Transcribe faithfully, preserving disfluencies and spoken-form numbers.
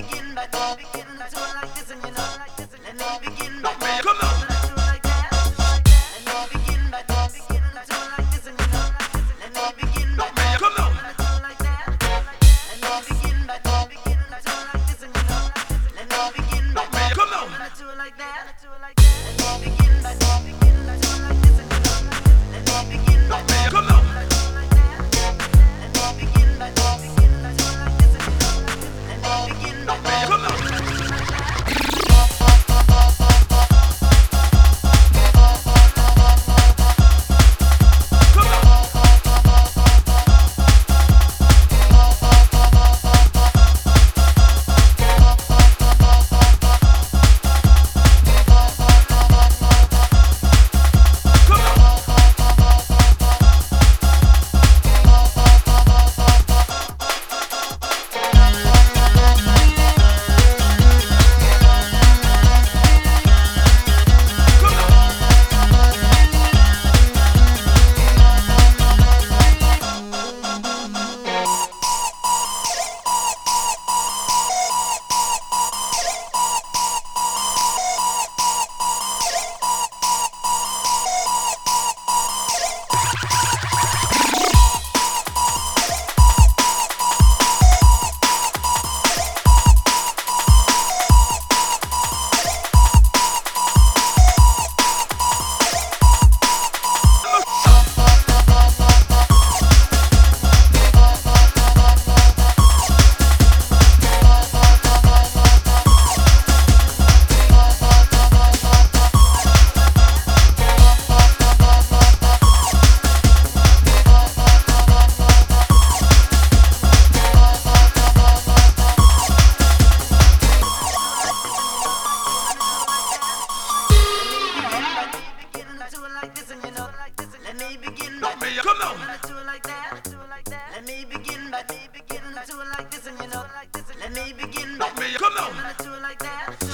begin by begin to it like this, and you know, like this, and let me begin by Come on. do it like that. Let me begin by begin to it like this, and you know, like this, and let me begin by Come on. do it like that. Let me begin by begin to it like this, and you know, like this, and let me begin by Come on. do it like that. Let me begin by begin to it like this, and you know, like this, let me begin by Come on. Come on. Come on. Let me begin by begin to it like this, and you know, like this, and let me begin by Come on. do it like that.